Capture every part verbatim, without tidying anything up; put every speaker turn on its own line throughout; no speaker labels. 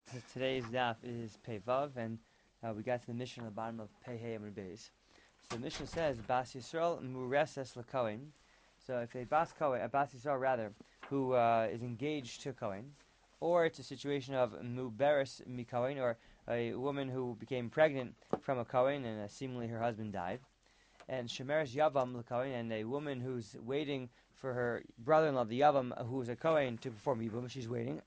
So today's daf is Pei Vav, and uh, we got to the mission on the bottom of Pei Hey Amud Beis. So the mission says Bas Yisrael Mureses LaKohen. So if a Bas Kohen, a Bas Yisrael rather, who uh, is engaged to Kohen, or it's a situation of Muberes Mikohen, or a woman who became pregnant from a Kohen and uh, seemingly her husband died, and Shemeres Yavam LaKohen, and a woman who's waiting for her brother-in-law, the Yavam, who's a Kohen, to perform Yibum, she's waiting.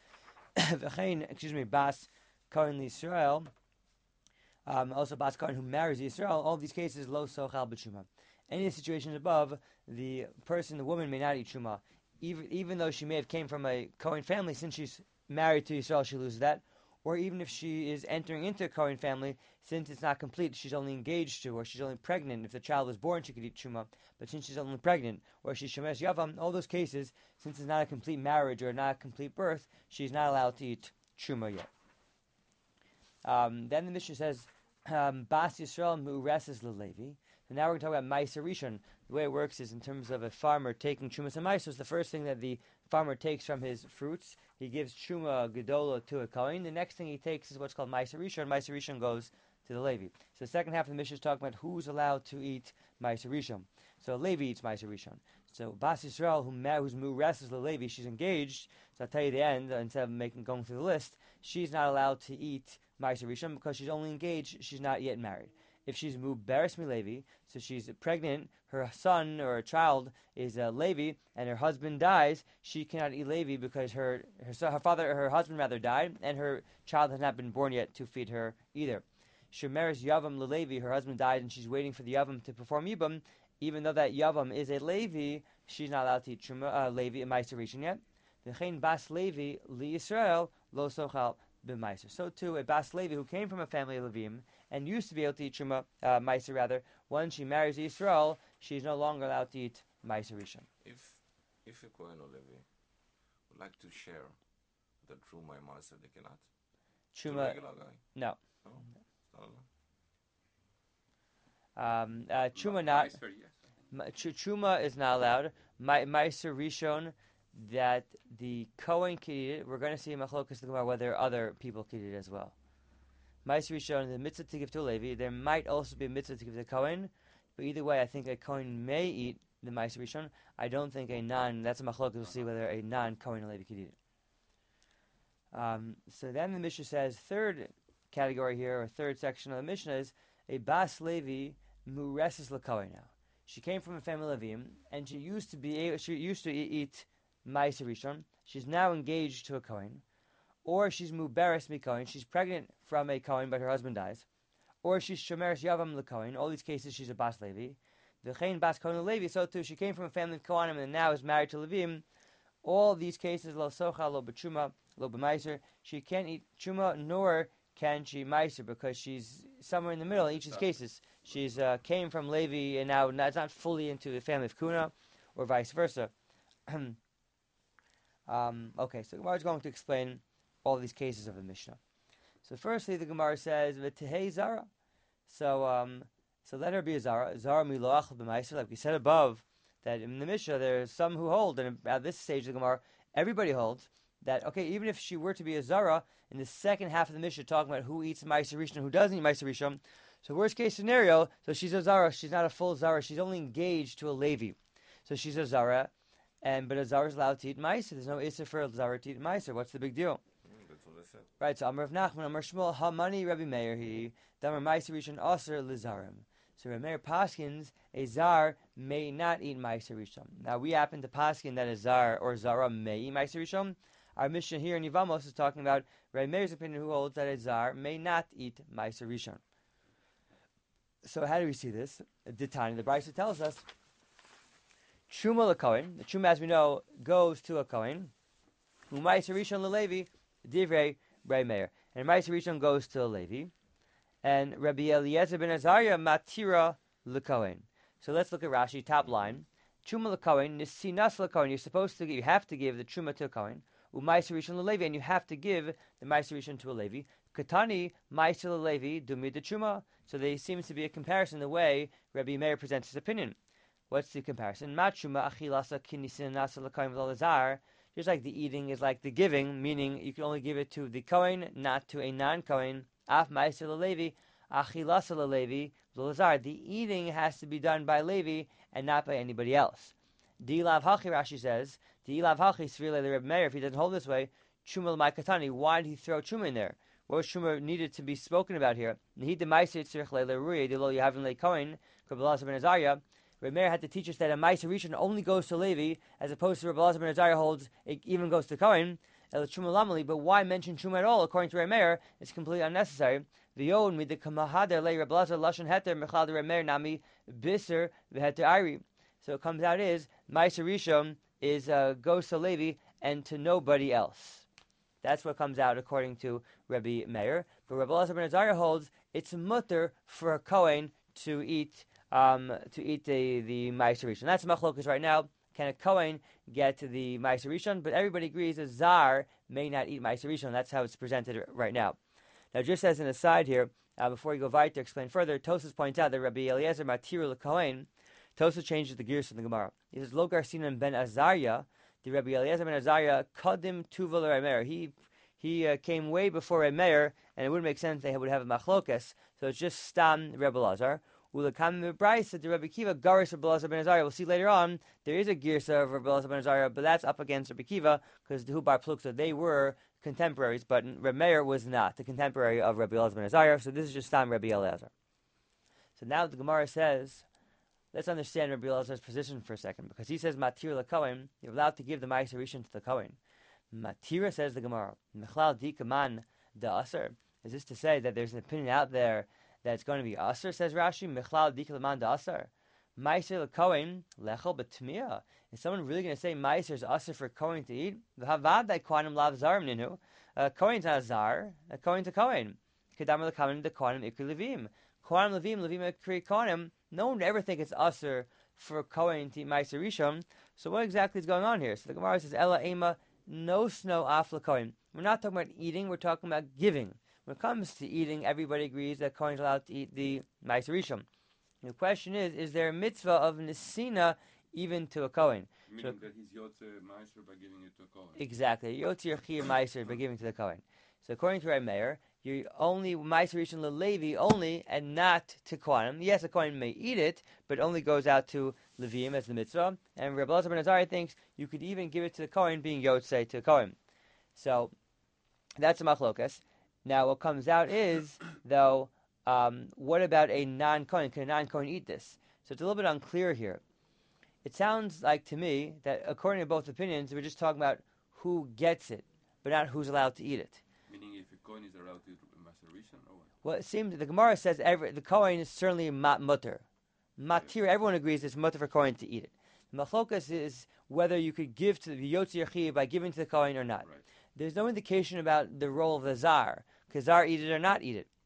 Excuse me, Bas Kohen Israel, um, also Bas Kohen who marries Israel. All these cases, lo sochal b'tshuma. Any of the situations above, the person, the woman, may not eat truma, even even though she may have came from a Kohen family. Since she's married to Israel, she loses that. Or even if she is entering into a Kohen family, since it's not complete, she's only engaged to, or she's only pregnant. If the child was born, she could eat truma. But since she's only pregnant, or she's shemesh yavam, all those cases, since it's not a complete marriage or not a complete birth, she's not allowed to eat truma yet. Um, then the Mishnah says, um, Bas Yisrael mu'reses leLevi. So now we're going to talk about Ma'aser Rishon. The way it works is in terms of a farmer taking Trumas and Ma'aser. The first thing that the farmer takes from his fruits, he gives Truma Gedola to a Kohen. The next thing he takes is what's called Ma'aser Rishon. Ma'aser Rishon goes to the Levi. So the second half of the Mishnah is talking about who's allowed to eat Ma'aser Rishon. So Levi eats Ma'aser Rishon. So Bas Yisrael, who ma- who's mu'reses leLevi, she's engaged. So I'll tell you the end instead of making going through the list. She's not allowed to eat Ma'aser Rishon because she's only engaged. She's not yet married. If she's muberes miLevi, so she's pregnant, her son or a child is a Levi, and her husband dies, she cannot eat Levi because her her, son, her father, her husband rather died, and her child has not been born yet to feed her either. Shemeres Yavam LeLevi, her husband died, and she's waiting for the Yavam to perform Yibam. Even though that Yavam is a Levi, she's not allowed to eat Truma, uh, Levi and Ma'aser Rishon yet. V'chein Bas Levi li Yisrael lo sochal b'Ma'aser. So too, a Bas Levi who came from a family of Levim and used to be able to eat Truma, uh, Ma'aser rather, once she marries Yisrael, she's no longer allowed to eat Ma'aser Rishon.
If if a Kohen or Levi would like to share the true my master, they cannot.
Truma,
regular guy.
no.
No, it's not allowed.
Um, uh, Truma
Ma-
not.
Meiser, yes.
Ma- tr- Truma is not allowed. Ma- Ma'aser Rishon, that the Kohen can eat it. We're going to see in Machlokas the Gemara whether other people can eat it as well. Ma'aser Rishon, the mitzvah to give to a Levi. There might also be a mitzvah to give to the Kohen, but either way, I think a Kohen may eat the Ma'aser Rishon. I don't think a non. That's a Machlokas. We'll see whether a non-Kohen Levi can eat it. Um, so then the Mishnah says, third category here, or third section of the Mishnah is a Bas Levi mu'reses l'Kohen now. She came from a family of Levim, and she used to be able, she used to eat, eat Ma'aser Rishon. She's now engaged to a Kohen, or she's muberes mikohen. She's pregnant from a Kohen, but her husband dies, or she's shomeres yavam l'Kohen. All these cases, she's a Bas Levi. V'chein Bas Kohen Levi. So too, she came from a family of Kohanim and now is married to Levim. All these cases, lo socha, lo b'truma, lo b'maiser. She can't eat truma, nor can she meiser, because she's somewhere in the middle in each of these cases. She's uh, came from Levi and now not, not fully into the family of Kuna, or vice versa. um, okay, so the Gemara is going to explain all these cases of the Mishnah. So firstly, the Gemara says, v'tehei zara. So, um, so let her be a zara. Zara miloach b'maiser, like we said above, that in the Mishnah there are some who hold, and at this stage of the Gemara, everybody holds, that, okay, even if she were to be a zara, in the second half of the Mishnah talking about who eats Ma'aser Rishon and who doesn't eat Ma'aser Rishon, so worst case scenario, so she's a zara, she's not a full zara, she's only engaged to a Levi. So she's a zara, and but a zara is allowed to eat Ma'aser. There's no issur for a zara to eat Ma'aser. What's the big deal?
Mm, that's what I said.
Right, so Amar of Nachman, Amar Shmuel, Hamani Rabbi Meir, he, Damar Ma'aser Rishon Aser Lizarim. So Rabbi Meir paskins, a zar may not eat Ma'aser Rishon. Now we happen to paskin that a zar or zara may eat Ma'aser Rishon. Our Mishnah here in Yivamos is talking about Rabbi Meir's opinion, who holds that a zar may not eat Ma'aser Rishon. So how do we see this? The Tanya, the Brisa tells us, Truma l'Kohen, the Truma, as we know, goes to a Kohen, who Ma'aser Rishon l'Levi, Divrei Rabbi Meir. And Ma'aser Rishon goes to a Levi, and Rabbi Eliezer ben Azariah matira l'Kohen. So let's look at Rashi, top line. Truma l'Kohen, nisinas l'Kohen. You're supposed to, you have to give the Truma to a Kohen, u'Ma'aser Rishon l'Levi, and you have to give the Ma'aser Rishon to a Levi. Katani Ma'aser l'Levi dumid the Truma. So there seems to be a comparison in the way Rabbi Meir presents his opinion. What's the comparison? Matruma achilasa kinisinas l'Kohen v'lazar. just like the eating is like the giving, meaning you can only give it to the Kohen, not to a non-Kohen. Af Ma'aser LeLevi, Achilasa LeLevi, Lazar. The eating has to be done by Levi and not by anybody else. Dilav Hachi, Rashi says, Dilav Hachi, Svirle the Rebbe Meir, if he doesn't hold this way, Chuma L'Maikatani, why did he throw Chuma in there? What was Chuma needed to be spoken about here? Nihid the Ma'aser Tzirich LeLeruye, Dilo Yahavin Le Kohen, Kabbalah Ben Azariah. Rebbe Meir had to teach us that a Ma'aser Rishon only goes to Levi, as opposed to Rebbe Elazar ben Azariah holds it even goes to Kohen. But why mention Chuma at all? According to Rebbe Meir, it's completely unnecessary. V'yon mid the kamahader le Rebbe Elazar lashon heter mechal Rebbe Meir nami biser v'heter ari. So it comes out is Ma'aser Rishon is uh, goes to Levi and to nobody else. That's what comes out according to Rebbe Meir. But Rebbe Elazar ben Azariah holds it's mutter for a Kohen to eat. Um, to eat the the Ma'aser Rishon. That's machlokas right now. Can a Kohen get to the Ma'aser Rishon? But everybody agrees a Zar may not eat Ma'aser Rishon. That's how it's presented right now. Now, just as an aside here, uh, before you go weiter, explain further, Tosfos points out that Rabbi Eliezer Matir LeKohen, Tosfos changes the gears in the Gemara. He says, Lo Garsinan ben Azariah, the Rabbi Eliezer ben Azariah, Kadim Tuva L'Remeir. He he uh, came way before Remeir, and it wouldn't make sense they would have a machlokas. So it's just Stam Rebbe Elazar. Ulakam Brisa the Rabbi Kiva Garis Rabbi Elazar ben Azariah. We'll see later on there is a girsa of Rabbi Elazar ben Azariah, but that's up against Rabbi Kiva because the Hubar Pluksa they were contemporaries, but Remeir was not the contemporary of Rabbi Elazar ben Azariah. So this is just Stam Rabbi Elazar. So now the Gemara says, let's understand Rabbi Elazar's position for a second because he says Matir LeKohen, you're allowed to give the Ma'aser Rishon to the Kohen. Matira says the Gemara, Mechlal Dikaman da Aser. Is this to say that there's an opinion out there that it's going to be Aser, says Rashi, Mechlal Dikaman da Aser. Ma'aser LeKohen, Lechel B'Tmiya. Is someone really going to say Ma'aser is Aser for Kohen to eat? V'havad that Kohanim lav zarim ninu. Kohen's not a Zar, a Kohen's a Kohen. Kedamar LeKohen the Kohanim Ikri Levim. Kohanim Levim, Levim Ikri Kohanim. No one would ever think it's Aser for Kohen to eat Ma'aser Rishon. So what exactly is going on here? So the Gemara says, Ela Ema no snow af LeKohen. We're not talking about eating, we're talking about giving. When it comes to eating, everybody agrees that Kohen is allowed to eat the Ma'aser Rishon. The question is, is there a mitzvah of Nesina even to a Kohen?
Meaning
so,
that he's Yotze Ma'aser by giving it to a Kohen.
Exactly. Yotze Yerchir Ma'aser by giving to the Kohen. So according to our mayor, you're only Ma'aser Rishon LeLevi only and not to Kohanim. Yes, a Kohen may eat it, but only goes out to Levim as the mitzvah. And Rabbi Elazar ben Azariah thinks you could even give it to the Kohen being Yotze to a Kohen. So that's a machlokas. Now what comes out is, though, um, what about a non-Kohen? Can a non-Kohen eat this? So it's a little bit unclear here. It sounds like to me that according to both opinions, we're just talking about who gets it, but not who's allowed to eat it.
Meaning if a Kohen is allowed to eat Ma'aser Rishon or what?
Well, it seems the Gemara says every, the Kohen is certainly mat mutter. Matir, everyone agrees it's mutter for Kohen to eat it. The machlokas is whether you could give to the Yotze Yerchir by giving to the Kohen or not.
Right.
There's no indication about the role of the Zar. Because Zar eat it or not eat it.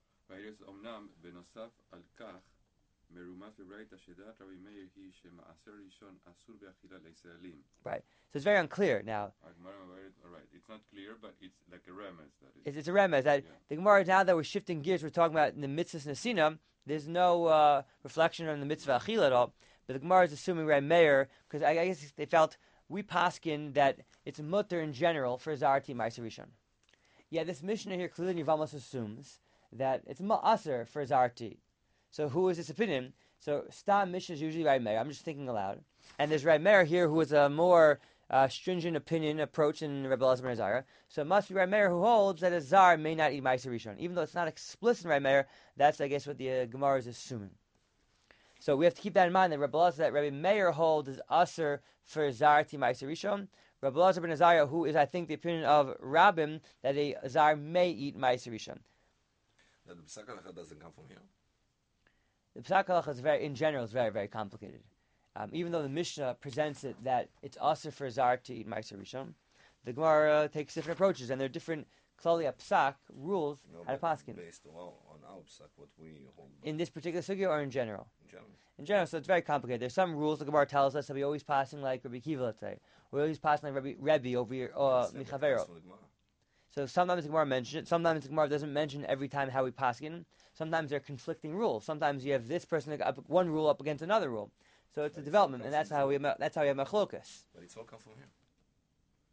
Right. So it's very unclear now.
All right. It's not clear, but it's like a remez. That is.
It's, it's a remez. That
Yeah.
The Gemara, now that we're shifting gears, we're talking about the mitzvahs Nesina. There's no uh, reflection on the mitzvah Achil at all. But the Gemara is assuming Ray Meir, because I, I guess they felt, we paskin that it's mutter in general for Zar to eat Ma'aser Rishon. Yeah, this Mishnah here clearly Yevamos assumes that it's ma'aser for Zarti. So who is this opinion? So Stam Mishnah is usually Rai Meir. I'm just thinking aloud. And there's Rai Meir here who is a more uh, stringent opinion approach than Rebbe Elazar ben Azariah. So it must be Rai Meir who holds that a Zar may not eat Ma'aser Rishon. Even though it's not explicit in Rai Meir, that's, I guess, what the uh, Gemara is assuming. So we have to keep that in mind that Rebbe Elazar, that Rebbe Meir holds is aser for Zarti Ma'aser Rishon. Rabbi Elazar ben Azariah, who is, I think, the opinion of Rabbim, that a Zar may eat Ma'aser Rishon.
Now, the Psak Halacha doesn't come from here.
The Psak Halacha is very, in general, is very, very complicated. Um, even though the Mishnah presents it that it's also for Zar to eat Ma'aser Rishon, the Gemara takes different approaches, and there are different Klali Psak rules
No,
how to
but
paskin.
based on our, on our Psak, what we hold
In this particular sugya or in general?
in general.
In general, so it's very complicated. There's some rules the Gemara tells us that we always passing like Rabbi Kiva, let's say. We're always passing like Rabbi, Rebbe over here, or
That's never
Michavero.
passed from the Gemara.
So sometimes the Gemara mentions it. Sometimes the Gemara doesn't mention every time how we paskin. Sometimes there are conflicting rules. Sometimes you have this person up one rule up against another rule. So it's
But
a
it's
development,
all
and that's
comes
how
from
we that's how we have machlokas.
But it's all come from here.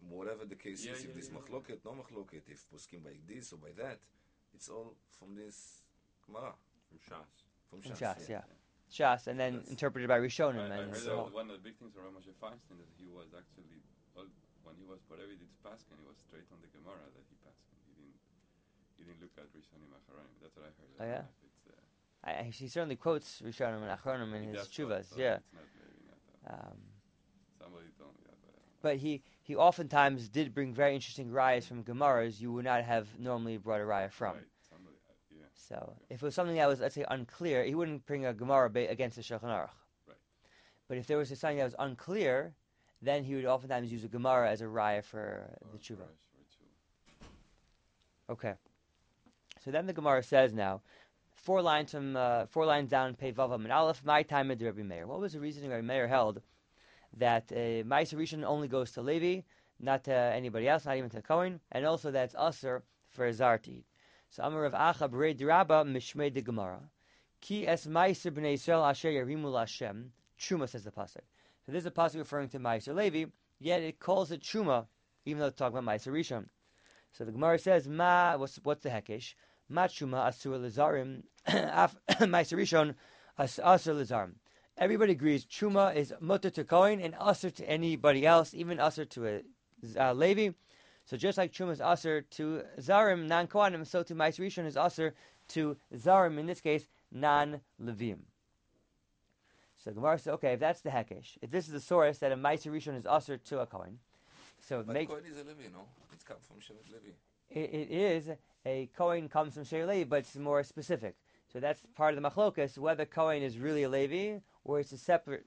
whatever the case
Yeah,
is,
yeah,
if this
yeah,
machloket, no machloket, if poskim by this or by that, it's all from this Gemara.
From Shas.
From
From
Shas,
Shas,
yeah.
yeah. Shas, and then
That's-
interpreted by Rishonim.
I, I
and
heard
the
that
whole-
one of the big things from Moshe Feinstein that he was actually, well, when he was whatever he did Paskin, he was straight on the Gemara that he Paskin. He didn't, he didn't look at Rishonim Acharonim. That's what I heard.
Oh,
I don't
yeah?
know if it's, uh,
I, he certainly quotes Rishonim and Achronim in
he
his
does quote,
tshuvas,
so
yeah.
It's not, maybe not, uh,
Um,
somebody told me that, but I don't know.
but he, he oftentimes did bring very interesting rayas from Gemaras you would not have normally brought a raya from.
Right, somebody, uh, yeah.
So
Okay.
if it was something that was, let's say, unclear, he wouldn't bring a Gemara ba- against the Shulchan Aruch.
Right.
But if there was something that was unclear, then he would oftentimes use a Gemara as a raya for
Or
the tshuva.
Parash or tshuva.
Okay. So then the Gemara says now, four lines from uh, four lines down, Pei Vavam and Aleph, my time at Rabbi Meir. What was the reasoning Rabbi Meir held that uh, Ma'aser Rishon only goes to Levi, not to anybody else, not even to Kohen, and also that it's Aser for a Zar to eat. So Amar Rav Acha B'rei Dirabba Mishmei de Gemara. Ki es Ma'aser B'nei Yisrael Asher Yarimu L'Hashem. Truma says the pasuk. So this is a pasuk referring to Ma'aser Levi, yet it calls it Truma, even though it's talking about Ma'aser Rishon. So the Gemara says, Ma, what's, what's the hekesh? Ma Truma Asur L'Zarim, Ma'aser Rishon Asur L'Zarim. Everybody agrees Truma is mutter to Kohen and Asur to anybody else, even Asur to a uh, Levi. So just like Truma is Asur to Zarim, non-Kohanim, so to Ma'aser Rishon is Asur to Zarim, in this case, non-Levim. So the Gemara says, okay, if that's the hekesh, if this is the source that a Ma'aser Rishon is Asur to a Kohen, so
But
make
Kohen is a Levi, no? It's come from Shevet Levi.
it, it is a Kohen comes from Shevet Levi, but it's more specific. So that's part of the machlokas, whether Kohen is really a Levi or it's a separate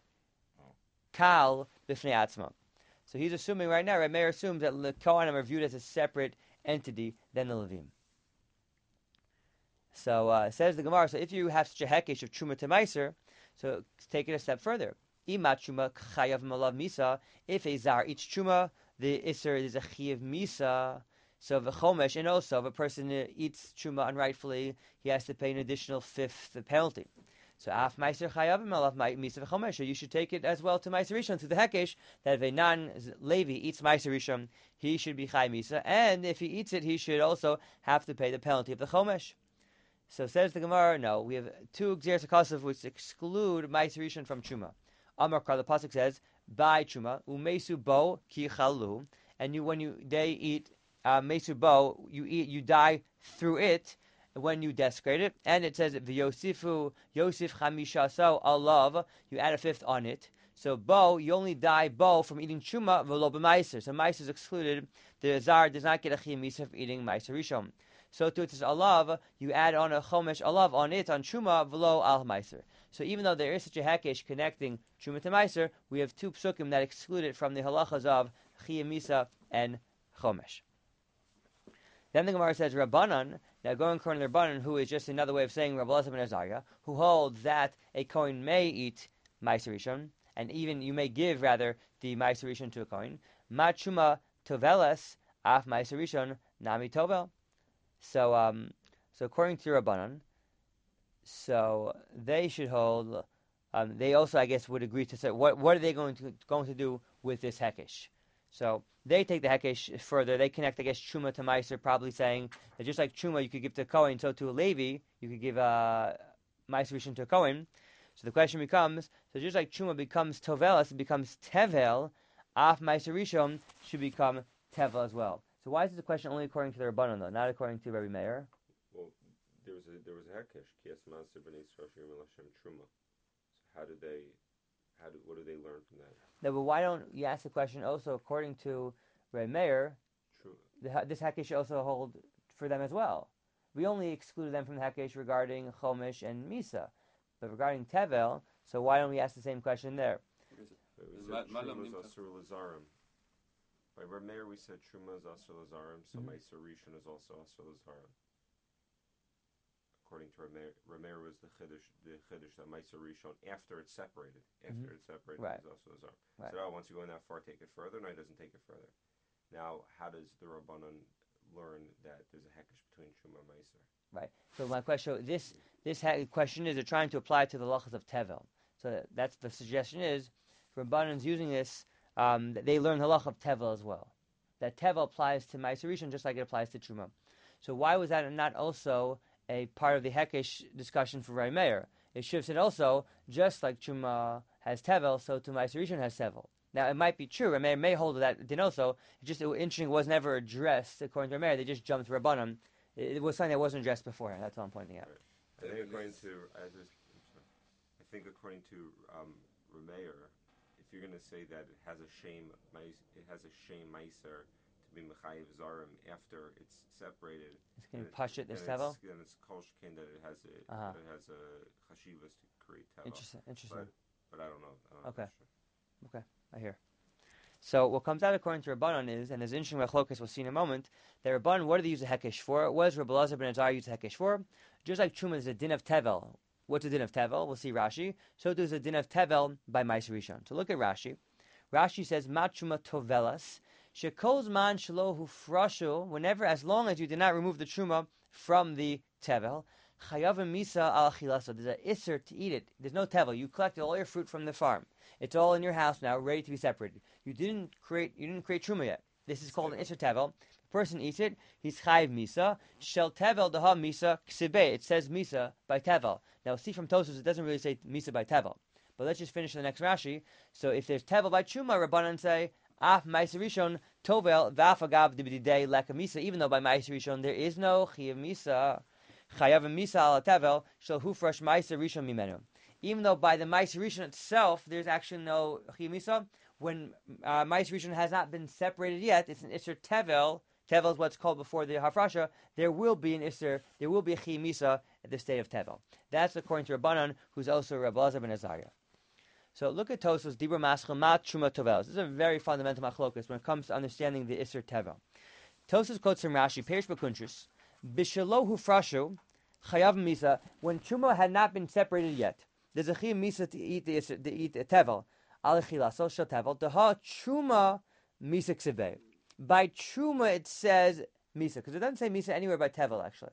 Kal b'fnei atzma. So he's assuming right now, Rabbi Meir assumes that the Kohanim are viewed as a separate entity than the Levim. So uh, says the Gemara, so if you have such a hekesh of Truma to Meiser, so take it a step further. Ima Truma chayav malav misa, if a Zar eats Truma, the Isser is a chayav misa. So the Chomesh, and also if a person uh, eats Truma unrightfully, he has to pay an additional fifth penalty. So af Meiser chayav malav misa v'chomesh. So you should take it as well to Meiser Rishon, to the hekesh, that if a non-Levi eats Meiser Rishon, he should be chay misa, and if he eats it, he should also have to pay the penalty of the Chomesh. So says the Gemara, no, we have two Gzeres HaKasav which exclude Meiser Rishon from Truma. Amar Kar, the pasuk says, by Truma, umesu bo ki chalu, and you when you they eat uh, mesu bo, you eat you die through it when you desecrate it, and it says v'yosifu yosif chamisha so alav, you add a fifth on it. So bo, you only die bo from eating Truma v'lo b'meiser. So meiser is excluded. The Zar does not get a chiyuv misa from eating Meiser Rishon. So to it is alav, you add on a chomesh alav on it, on Truma, v'lo al meiser. So even though there is such a hekesh connecting Truma to meiser, we have two psukim that exclude it from the halachas of chiyuv misa and chomesh. Then the Gemara says, Rabbanan, now going according to Rabbanan, who is just another way of saying Rabbi Elazar ben Azariah, who holds that a Kohen may eat Meiser Rishon, and even you may give, rather, the Meiser Rishon to a Kohen. Ma Truma toveles, af Meiser Rishon, nami tovel. So, um, so according to Rabbanan, so they should hold. Um, they also, I guess, would agree to say what what are they going to going to do with this hekesh? So they take the hekesh further. They connect, I guess, Truma to Meiser, probably saying that just like Truma, you could give to a Kohen, so to a Levi, you could give a Meiser Rishon to a Kohen. So the question becomes: so just like Truma becomes Tovelas, it becomes Tevel. Af Meiser Rishon should become Tevel as well. So why is this a question only according to the Rabbanan, though, not according to Rabbi Meir?
Well, there was a there was a hekesh. Kias Maser b'nei Yisrael Shirim Hashem Truma. So how did they? How do what do they learn from that?
No, but why don't you ask the question also according to Rabbi Meir?
True.
The, this hekesh should also hold for them as well. We only excluded them from the hekesh regarding Chomesh and Misa, but regarding Tevel, so why don't we ask the same question there?
What is it?
But we
Ma-
said
Malam
Truma is
Nimta.
Asur Lazarim. By Rameir we said Truma is Asur Lazarim, so
Mhm.
Meiser Rishon is also Asur Lazarim. According to Rameir, Rameir was the chiddush, the chiddush that Meiser Rishon after it's separated, after
Mhm.
it's separated
Right.
is Asur Lazarim.
Right.
So now once you go in that far, take it further. No, it doesn't take it further. Now, how does the Rabbanan learn that there's a hekesh between Truma and Meiser?
Right. So my question, this this ha- question is they're trying to apply it to the lachas of Tevel. So that's the suggestion is, Rabbanan's using this. Um, that they learn the halach of Tevel as well. that tevel applies to Ma'aser Rishon just like it applies to Truma. So why was that not also a part of the Hekesh discussion for Rai Meir? It should have said also, just like Truma has tevel, so to Ma'aser Rishon has tevel. Now, it might be true. Rai Meir may hold that denoso. It just it, interesting. It was never addressed according to Rai Meir. They just jumped to Rabbanim. It, it was something that wasn't addressed beforehand. That's all I'm pointing out.
I think according to I, just, I'm sorry. I think according to um, Rai Meir, if you're going to say that it has a shame, it has a shame meiser to be mechayiv zarim after it's separated.
It's going to push it this tevel.
Then it's kol shkein that it has a
uh-huh.
it has a chashivas to create tevel.
Interesting. Interesting.
But, but I don't know. I don't
okay.
know sure.
Okay. I hear. So what comes out according to Rabbanan is, and there's interesting machlokas we'll see in a moment, that Rabbanan, what do they use a hekesh for? What does Rabbi Elazar ben Azar use a hekesh for? Just like Truma is a din of tevel. What's a din of tevel? We'll see Rashi. So there's a din of tevel by Ma'aser Rishon. So look at Rashi. Rashi says, Ma Truma tovelas, shekol zman shelo hufrashu, whenever, as long as you did not remove the Truma from the tevel, chayavim misa al chilaso. There's an isser to eat it. There's no tevel. You collected all your fruit from the farm. It's all in your house now, ready to be separated. You didn't create. You didn't create truma yet. This is called an isser tevel. The person eats it. He's chayiv misa. Shel tevel daha misa ksibe. It says misa by tevel. Now see from Tosfos, it doesn't really say misa by tevel. But let's just finish the next Rashi. So if there's tevel by truma, Rabbanan say af Ma'aser Rishon tovel v'afagav dibidei leka misa. Even though by Ma'aser Rishon there is no chayiv misa, chayav misa al tevel shel hufresh Ma'aser Rishon mimenu. Even though by the Ma'aser Rishon itself, there's actually no chayiv misa, when uh, Ma'aser Rishon has not been separated yet, it's an Isser Tevel. Tevel is what's called before the Hafrasha. There will be an Isser, there will be a chayiv misa at the state of Tevel. That's according to Rabbanan, who's also Rabbi Elazar ben Azariah. So look at Tosfos, Dibur Maschel, Ma Truma Tovel. This is a very fundamental machlokas when it comes to understanding the Isser Tevel. Tosfos quotes from Rashi, Perish B'Kuntrus, B'Shelo Hufrashu, Chayav Misa, when Truma had not been separated yet. There's a chayiv misa to eat the to eat the tevel. Al chilaso shel tevel. Daha truma misa ksibei. By truma it says misa because it doesn't say misa anywhere by tevel actually.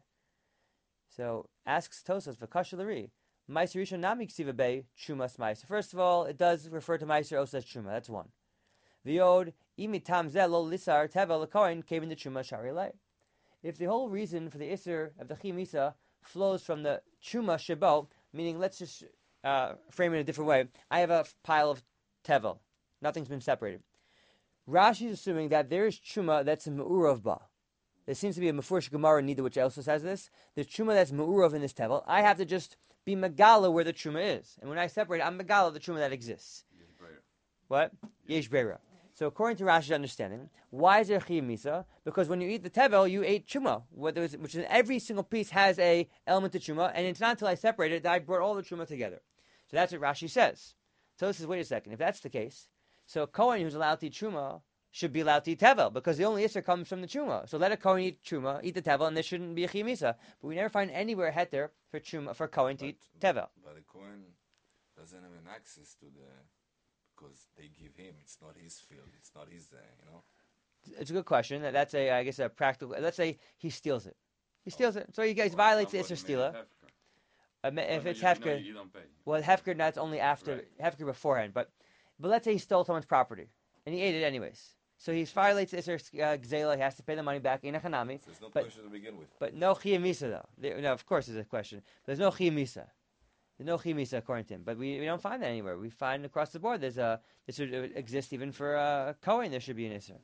So asks Tosfos v'kashalari. Ma'aser Rishon nami ksibei truma ma'aser. First of all, it does refer to ma'aser also as truma. That's one. V'yod imitam zel lo lisar tevel l'kohen came in the truma shari lay. If the whole reason for the iser of the chayiv misa flows from the truma shebo, meaning let's just Uh, frame it in a different way. I have a pile of tevel. Nothing's been separated. Rashi is assuming that there is truma that's a me'urav ba. There seems to be a mefurish Gemara Nida which also says this. There's truma that's me'urav in this tevel. I have to just be megala where the truma is. And when I separate, I'm megala the truma that exists. What? Yesh breira. So according to Rashi's understanding, why is there chayiv misa? Because when you eat the tevel, you ate truma, which is every single piece has a element of truma, and it's not until I separate it that I brought all the truma together. So that's what Rashi says. So this is, wait a second, if that's the case, so a Kohen who's allowed to eat truma should be allowed to eat tevel, because the only issur comes from the truma. So let a Kohen eat truma, eat the tevel, and there shouldn't be a chayiv misa. But we never find anywhere heter for truma for Kohen to eat tevel.
But the Kohen doesn't have an access to the, because they give him. It's not his field. It's not his, uh, you know.
It's a good question. That's a, I guess, a practical. Let's say he steals it. He steals it. So he guys violates the Isser Stila. Uh, if it's Hefker, well, Hefker, that's only after Hefker beforehand. But, but let's say he stole someone's property and he ate it anyways. So he violates the Isser uh, Gzela. He has to pay the money back in a Hanami.
So there's no
but,
question to begin with.
But no Chiyah Misa though. There, no, of course there's a question. There's no Chiyah Misa. There's no Chiyah Misa according to him. But we, we don't find that anywhere. We find across the board there's a this would exist even for a Kohen. There should be an Isser.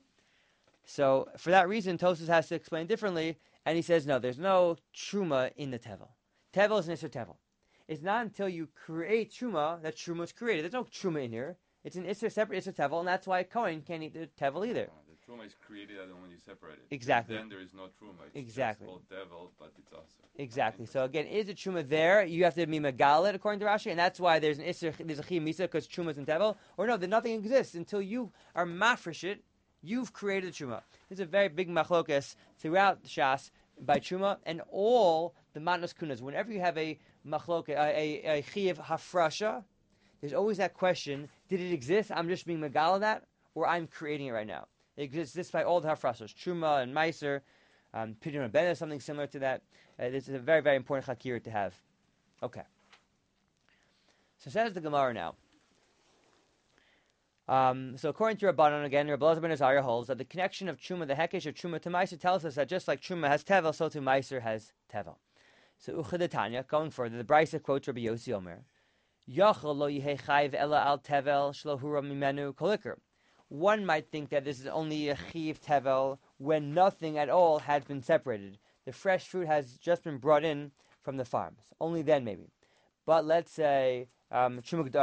So for that reason, Tosfos has to explain differently, and he says no. There's no truma in the tevel. Tevel is an Isser tevel. It's not until you create truma that truma is created. There's no truma in here. It's an Isser separate Isser tevel, and that's why a Kohen can't eat the tevel either.
Uh, the truma is created at the moment you separate it.
Exactly.
Then there is no truma. It's
exactly.
just called tevel, but it's also.
Exactly. So again, is a truma there? You have to be megalit according to Rashi, and that's why there's an Isser, there's a chiyuv misa because truma is in tevel. Or no, that nothing exists until you are mafresh it. You've created the truma. There's a very big machlokas throughout Shas by truma and all the matnos kunas. Whenever you have a machlok, a, a, a chiyuv hafrasha, there's always that question: did it exist? I'm just being megal that, or I'm creating it right now. It exists by all the hafrashos, truma and meiser, um, pidyon ben is something similar to that. Uh, this is a very very important chakir to have. Okay. So says the Gemara now. Um, so according to Rabbanon, again, Rabbi Elazar ben Azariah holds that the connection of Truma, the Hekesh of Truma to Meiser, tells us that just like Truma has Tevel, so too Meiser has Tevel. So Uchadatanya, going further, the Brisa quotes Rabbi Yossi Omer, Yachol lo yihei chayv ela al Tevel shlo hura mimenu kolikar. One might think that this is only a chiv Tevel when nothing at all has been separated. The fresh fruit has just been brought in from the farms. Only then, maybe. But let's say um, let's say you've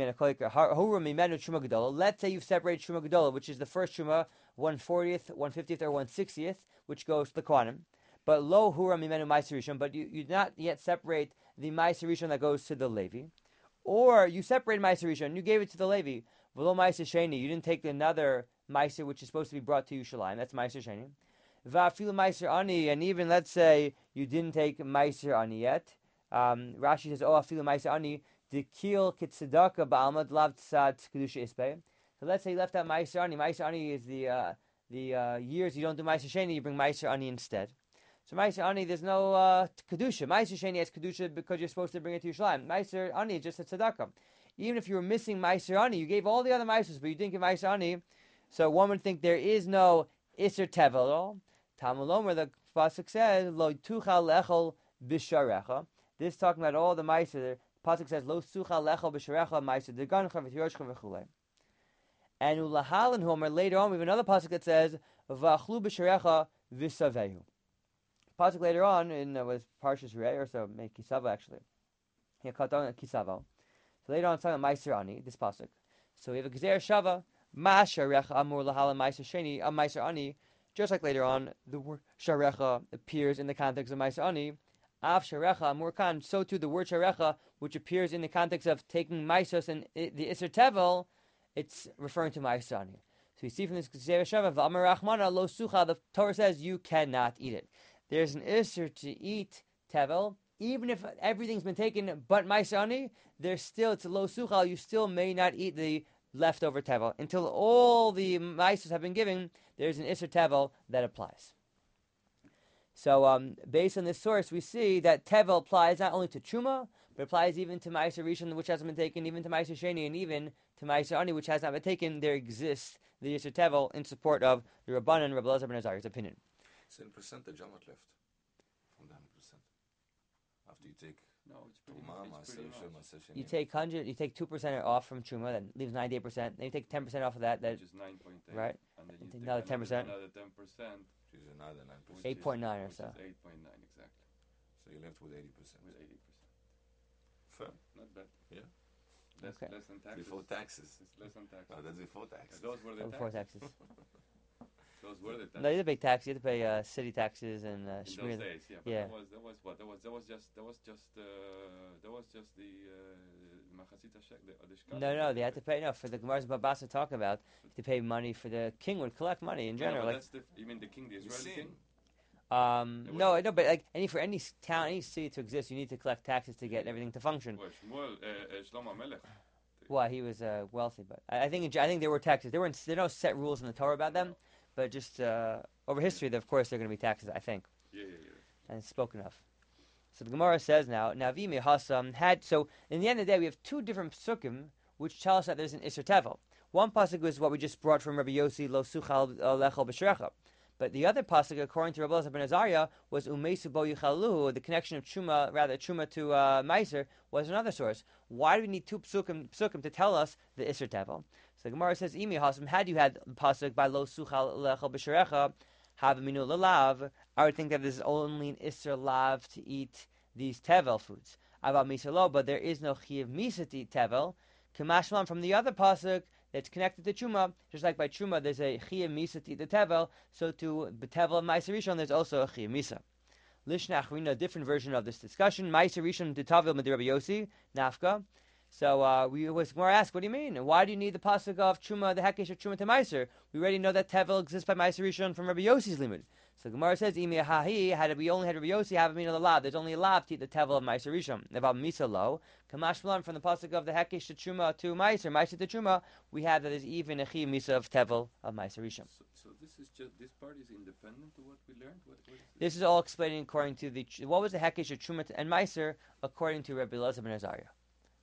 separated Truma Gedola, which is the first Truma, one fortieth, one fiftieth, or one sixtieth, which goes to the Kohanim. But lo hura mimenu Meiser Rishon, but you, you do not yet separate the Meiser Rishon that goes to the Levi. Or you separate Meiser Rishon, you gave it to the Levi. V'lo Meiser Sheni, you didn't take another Meiser which is supposed to be brought to Yerushalayim. That's Meiser Sheni. Va'afilu Meiser Ani, and even let's say you didn't take Meiser Ani yet. Um, Rashi says, "Oh, afilu Meiser Ani dekil kitzedaka ba'almad lav tzad kedusha ispe." So let's say you left out Meiser Ani. Meiser Ani is the uh, the uh, years you don't do Meiser Sheni, you bring Meiser Ani instead. So Meiser Ani, there's no uh, kedusha. Meiser Sheni has kedusha because you're supposed to bring it to Yerushalayim. Meiser Ani is just a tzedakah. Even if you were missing Meiser Ani, you gave all the other Meisers, but you didn't give Meiser Ani. So one would think there is no Isser Tevel at all. Talmud Omer, the pasuk says, "Lo tuchal lechol b'sharecha." This is talking about all the Meiser. The pasuk says, "Lo tuchal lechol b'sharecha Meiser degancha v'tiroshcha v'chulei." And ulahal and Homer later on we have another pasuk that says, "V'achlu b'sharecha v'savehu." Pasuk later on in uh, was Parshas Re'eh, or so make Kisava actually. Here cut down Kisava. So later on, it's talking about Meiser Ani, this pasuk. So we have a Gezer Shava, Ma Sharecha Amur Lahala Meiser Sheni, Am Meiser Ani. Just like later on, the word Sharecha appears in the context of Meiser Ani. Av Sharecha Amur Kan. So too, the word Sharecha, which appears in the context of taking Meisos and the Isser Tevel, it's referring to Meiser Ani. So you see from this Gezer Shava, V'Amar Rachmana Lo Sucha. The Torah says you cannot eat it. There's an Isser to eat Tevel. Even if everything's been taken but Meiser Ani, there's still, it's a lo suchal, you still may not eat the leftover tevel. Until all the Meisers have been given, there's an Isser Tevel that applies. So um, based on this source, we see that Tevel applies not only to Truma, but applies even to Meiser Rishon, which hasn't been taken, even to Meiser Sheni, and even to Meiser Ani, which has not been taken. There exists the Isser Tevel in support of the Rabbanan and Rabbi Elazar ben Azariah's opinion.
So in percentage, how much left from the one hundred percent? After you take
No, it's pretty,
Truma,
it's
Meiser
pretty
Rishon,
much.
Meiser Sheni.
You take hundred, you take two percent off from Truma, that leaves ninety-eight percent. Then you take ten percent off of that, that
Which is nine point eight.
right.
And then
You
you
take
take
another ten percent.
Another ten percent.
Which is another nine percent.
eight point nine or
which
so.
is eight point nine exactly.
So you're left with eighty percent.
With eighty percent.
Fair.
Not bad.
Yeah.
Less,
Okay.
less than taxes.
Before taxes.
It's less than taxes.
Oh, that's before taxes.
Those were the
Before
taxes.
taxes.
Those were the taxes.
No, you have to pay tax. You have to pay uh, city taxes and uh,
In
shmir.
those days, yeah. But
yeah.
That was that was what that was that was just that was just uh, that was just the uh, machasita shek the, the shkal.
No, no, they had to pay. No, for the Gemara's Babasa talk about, you have to pay money for the king would collect money in
Yeah,
general.
but
like,
that's the, you mean the king, the Israeli
seen.
king?
um,
It
no,
was-
no, but like any for any s- town, any city to exist, you need to collect taxes to get everything to function.
Well, Shmuel, uh, uh, Shlomo Melech.
Well, he was uh, wealthy, but I, I think in, J- I think there were taxes. There weren't there are no set rules in the Torah about them, but just uh, over history, of course, there are going to be taxes. I think.
Yeah, yeah, yeah.
And it's spoken of. So the Gemara says now, Navi Mehasam had, so in the end of the day, we have two different psukim which tell us that there's an Isser Tevel. One pasuk was what we just brought from Rabbi Yossi, Lo Suchal Lechol B'Shrecha. But the other pasuk, according to Rabbi Elazar ben Azariah, was Umeisu Bo Yichaluhu, the connection of Truma, rather Truma to uh, Meiser, was another source. Why do we need two psukim, psukim to tell us the Isser Tevel? So the Gemara says, Imi Hasam, had you had the pasuk by Lo Suchal Lechol B'Shrecha, Havaminu Lalav, I would think that this is only an Isser Lav to eat these Tevel foods. Ava Misalo, but there is no Chiyav Misa to eat Tevel. Kamashman from the other pasuk that's connected to Truma, just like by Truma there's a Chiyav Misa to eat the Tevel, so to Betevel of Meiser Rishon there's also a Chiyav Misa. Lishna Achrina, a different version of this discussion. Meiser Rishon to Tavil Medi Rabbi Yossi, Nafka. So uh, we was more asked, what do you mean? Why do you need the pasuk of Truma, the Hekesh of Truma to Meiser? We already know that Tevel exists by Meiser Rishon from Rabbi Yossi's limud. So Gemara says, Imi Hahi, had we only had Rabbi Yossi, have a mean of the lab. There's only a lab to eat the Tevel of Meiser Rishon. About Misa lo, Kamash Malan from the pasuk of the Hekesh to Truma to Meiser, Meiser to Truma, we have that there's even a Chi Misa of Tevel of Meiser Rishon.
So, so this is just this part is independent to what we learned. What, what is
This is all explaining according to the what was the Hekesh of Truma and Meiser according to Rabbi Elazar ben Azariah.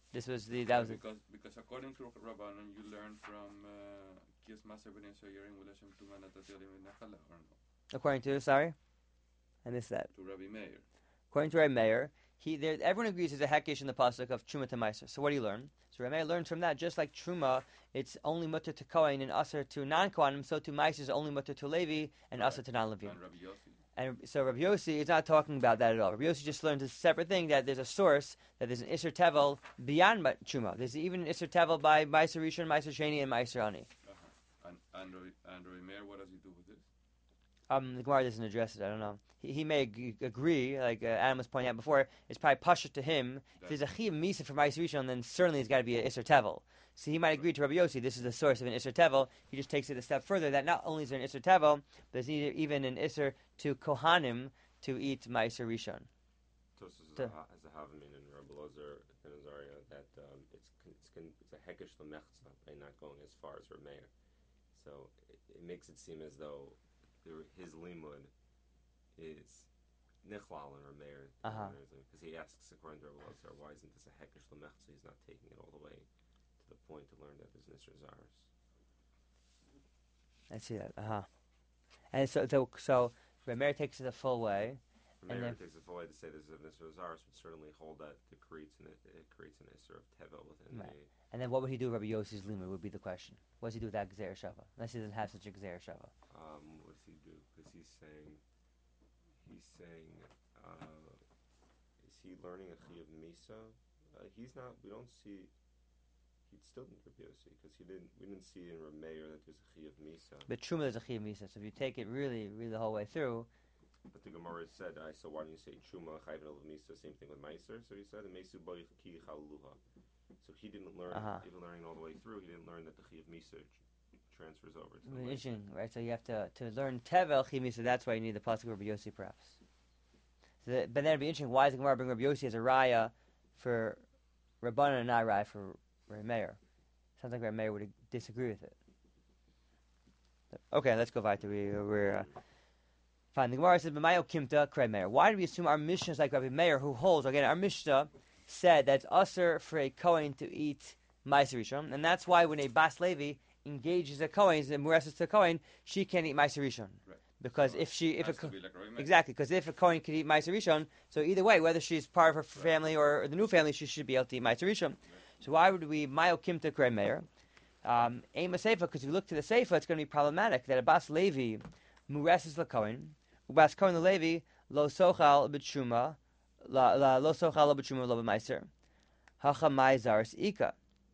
This was the that was the,
because because according to Rabbanon, you learn from Kiyas Maser B'nei Soyerim Ulashem Tuma Natati Olim Nechala, or no?
according to sorry, I missed that.
To Rabbi Meir.
According to Rabbi Meir, he there everyone agrees there's a hekesh in the pasuk of truma to meiser. So what do you learn? So Rabbi Meir learns from that just like truma, it's only mutter to kohen and aser to non-kohanim. So to meiser is only mutter to Levi and
Right.
aser to non-Levim.
And Rabbi Yossi.
And so Rabbi Yossi is not talking about that at all. Rabbi Yossi just learns a separate thing, that there's a source, that there's an Isser Tevel beyond ma- Truma. There's even an Isser Tevel by Meiser Rishon, Meiser Sheni, and Meiser Ani.
Uh-huh. And, and, Rabbi, and Rabbi Meir, what does he do with this?
Um, the Gemara doesn't address it, I don't know. He, he may ag- agree, like uh, Adam was pointing out before, it's probably Pasha to him. If there's a Chiyuv Misa for Meiser Rishon, then certainly it's got to be an Isser Tevel. So he might agree to Rabbi Yossi, this is the source of an Isser Tevel. He just takes it a step further, that not only is there an Isser Tevel, but there's even an Isser to Kohanim to eat Meiser Rishon.
Tosfos
The-
has a Havamin in Rabbi Lozer and Azaria that um, it's it's con- it's a hekesh lemechza by not going as far as Rameir. So it, it makes it seem as though there, his limud is nichlal and Rameir,
Uh-huh.
because he asks according to Rabbi Lozer, why isn't this a hekesh lemechza? He's not taking it all the way to the point to learn that there's Nisr Zaris.
I see that. Uh huh. And so, so, so Rameir takes it the full way. And
Rameir
then-
takes it full way to say this is a Nisr Zaris, would certainly hold that it creates an it creates an Isser of tevel within
Right.
the.
And then what would he do with Rabbi Yossi's limud would be the question. What does he do with that Gzer Shava? Unless he doesn't have such a Gzer Shava.
Um, what does he do? Because he's saying, he's saying, uh, is he learning a Chi of Misa? Uh, he's not. We don't see. He still didn't Rabbi Yossi because he didn't. We didn't see in Rameir that there's a Chi of Misa.
But Truma is a Chiyuv Misa. So if you take it really, really the whole way through,
But the Gemara said, I so why don't you say Truma Chayv of Misa? Same thing with Meiser. So he said, Mesu Boy Ki Chaluluha. So he didn't learn.
Uh-huh.
Even learning all the way through, he didn't learn that the Chi of Misa tr- transfers over to
it's
the Meiser.
interesting, right? So you have to to learn Tevel Chiyuv Misa. That's why you need the pasuk of Rabbi Yossi, perhaps. So that, but then it'd be interesting. Why does the Gemara bring Rabbi Yossi as a raya for Rabbanan and not raya for Rameir? Sounds like Rameir would disagree with it. Okay, let's go weiter. We, we're uh, fine. The Gemara says, "B'mayo kimta krei Meir." Why do we assume our Mishnah is like Rabbi Meir, who holds again? Our Mishnah said that it's usher for a Kohen to eat Meiser Rishon, and that's why when a Bas Levi engages a Kohen, and muresses to a Kohen, she can't eat Meiser Rishon.
Right.
Because
So
if she, if a
has to
Ko-
be like Rabbi Meir.
exactly, because if a Kohen could eat Meiser Rishon, so either way, whether she's part of her family or, or the new family, she should be able to eat Meiser Rishon. So why would we Mayo Kimta Krei Meir? Um, Aim a Seifa, because if you look to the Seifa, it's going to be problematic that a Bas Levi muresses la Kohen, ubas Kohen the Levi lo sochal b'tshuma, la la- lo sochal lo b'tshuma lo b'meiser, hacha mai zaris ika.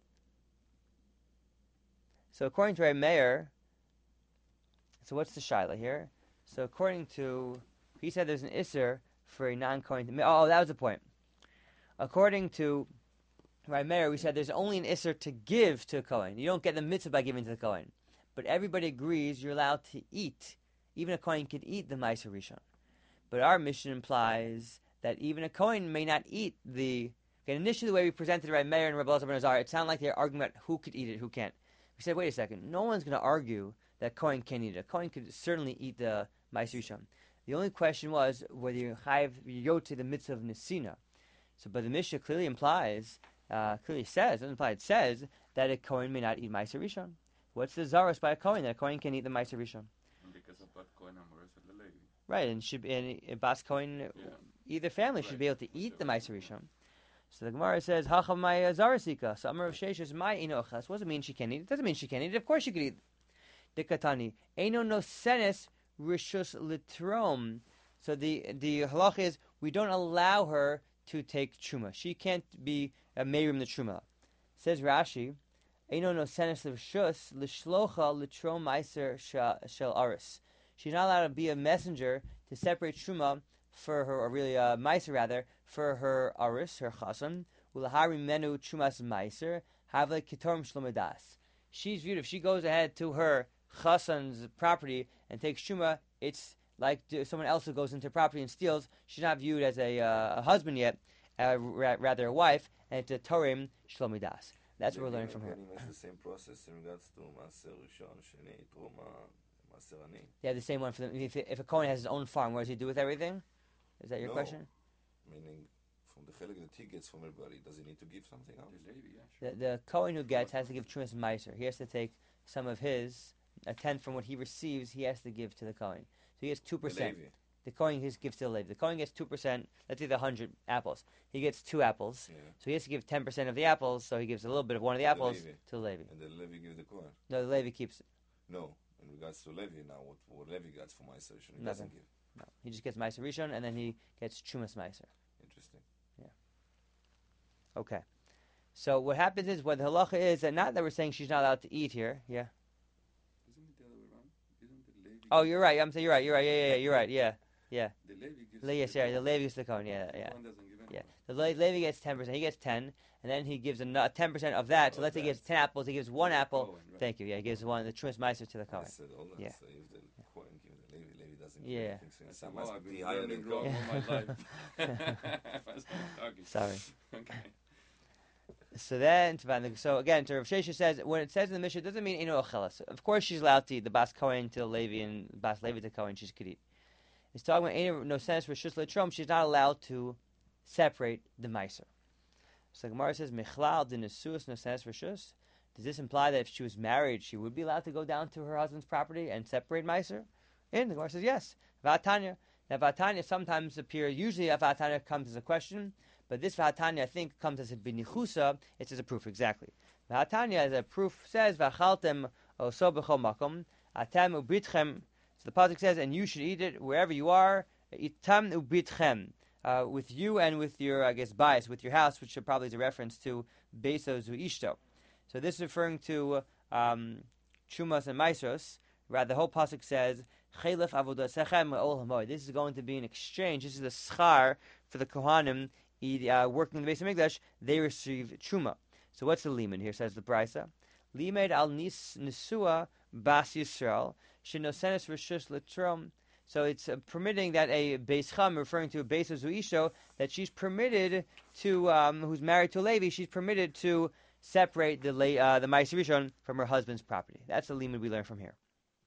So according to Rabbi Meir, so what's the shaila here? So according to, he said there's an isser for a non-Kohen. Oh, that was the point. According to Rabbi Meir, we said there's only an isser to give to a Kohen. You don't get the mitzvah by giving to the Kohen. But everybody agrees you're allowed to eat. Even a Kohen can eat the Meiser Rishon. But our mission implies that even a Kohen may not eat the... Okay, initially the way we presented Rabbi Meir and Rabbi Elazar ben Azar, it sounded like they're arguing about who could eat it, who can't. We said, wait a second, no one's going to argue that Kohen can eat it. A Kohen could certainly eat the Meiser Rishon. The only question was whether you chayiv yoti the mitzvah of Nesina. So, but the Mishnah clearly implies, uh, clearly says, doesn't imply, it says that a Kohen may not eat Meiser Rishon. What's the zaros by a Kohen that a Kohen can eat the Meiser Rishon?
And because of Bat Kohen Amoris at the Levi.
Right, and should be and a Bas Kohen,
Yeah.
either family should
Right.
be able to eat the Meiser Rishon. So the Gemara says, "Hacha my zarasika." So Amar of Sheish is my inochas. What does it mean she can't eat? It doesn't mean she can't eat it. Of course she could eat. Dikatani eino no senes rishus litrom. So the the halach is we don't allow her to take truma. She can't be a meirim the truma. Says Rashi, eino no senes rishus lishlocha litrom meiser shel aris. She's not allowed to be a messenger to separate truma for her, or really a uh, meiser rather, for her aris, her chasan. Ulahari menu trumas meiser havle kitorim shlomedas. She's viewed, if she goes ahead to her chasan's property and takes truma, it's like someone else who goes into property and steals. She's not viewed as a, uh, a husband yet, uh, ra- rather a wife, and it's a torim shlomidas. That's what we're learning from here.
It's the same process in regards to Maaser Rishon, Sheni, Truma, Maaser Ani.
They have the same one for them. If, if a Kohen has his own farm, what does he do with everything? Is that your
No.
question?
Meaning, from the chelik that he gets from everybody, does he need to give something else?
The Levi, yeah,
The, the Kohen who gets has to give Trumas Meiser. He has to take some of his, a tenth from what he receives, he has to give to the Kohen. So he gets two
The
percent.
Levi.
The Kohen gives to the Levi. The Kohen gets two percent. Let's say the one hundred apples. He gets two apples.
Yeah.
So he has to give ten percent of the apples, so he gives a little bit of one of the
The
apples
Levi.
to the Levi.
And the Levi give the Kohen.
No, the Levi keeps it.
No, in regards to Levi now, what, what Levi gets for Meiser Rishon, he
Nothing.
doesn't give.
No, he just gets Meiser Rishon, and then he gets Trumas Meiser.
Interesting.
Okay. So what happens is, what the halacha is, that not that we're saying she's not allowed to eat here. Yeah.
Isn't it the other way around? Isn't the Levi?
Oh, you're right. I'm saying you're right. You're right. Yeah, yeah, yeah. You're right. Yeah, yeah.
The Levi gives.
Le- yes,
to
yeah. The
Kohen.
Levi gets the Kohen. Yeah,
The
yeah.
Kohen doesn't give
Yeah.
anything.
The Le- Levi gets ten percent. He gets ten, and then he gives a ten percent of that. So
Of
let's say he
that.
gives ten apples. He gives one
To the
apple.
Kohen, right.
Thank you. Yeah, he gives one the Trumas Meiser to the
I
Kohen.
said all that.
Yeah.
So if the Kohen gives the Levi, Levi doesn't give
Yeah.
anything. So
I
in
said,
some
wow,
must
I've
be
been
higher
learning
than
wrong
Kohen.
all my life. As I'm talking.
Sorry.
Okay.
So then, so again, to Rav Shesha says, when it says in the Mishnah, it doesn't mean inu ochelas. Of course, she's allowed to eat the bas Kohen to the Levi and bas Levi to Kohen. She could eat. It's talking about inu no sense for shus letrom. She's not allowed to separate the meiser. So the Gemara says, mechlal de nesuas no sense for shus. Does this imply that if she was married, she would be allowed to go down to her husband's property and separate meiser? And the Gemara says yes. Vatanya. Now Vatanya sometimes appears. Usually, a Vatanya comes as a question. But this V'hatanya, I think, comes as a binichusa. It's as a proof, exactly. V'hatanya, as a proof, says, V'achaltem oso b'chol makom, atam ubitchem. So the pasuk says, and you should eat it wherever you are, itam ubitchem, uh, with you and with your, I guess, bias, with your house, which probably is a reference to Beso Zuishto. So this is referring to um, Chumas and Maisros. Rather, the whole pasuk says, Chelef avodasechem ol hamoy. This is going to be an exchange. This is the schar for the Kohanim Uh, working in the base of Mikdash, they receive truma. So what's the liman here? Says the Brisa. Limed al nis nisua bas Yisrael shenosenes rishus letrom. So it's uh, permitting that a beis cham, referring to a beis of zuisho, that she's permitted to, um, who's married to a Levi, she's permitted to separate the uh, the ma'aser rishon from her husband's property. That's the liman we learn from here.